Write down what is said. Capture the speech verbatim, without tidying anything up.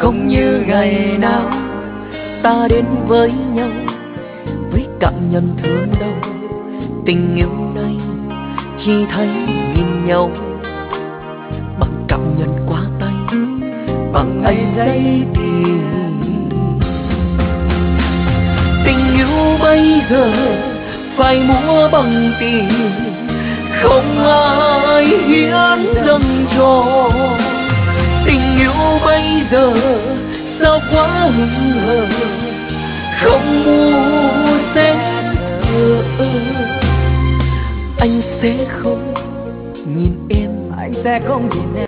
không như ngày nào ta đến với nhau với cảm nhận thương đau. Tình yêu này chỉ thấy nhìn nhau bằng cảm nhận qua tay, bằng ấy giây thì tình yêu bây giờ phải mua bằng tiền, không ai hiến dâng cho. Tình yêu bây giờ sao quá hững hờ, không mua sẽ thờ. Anh sẽ không nhìn em, anh sẽ không nhìn em.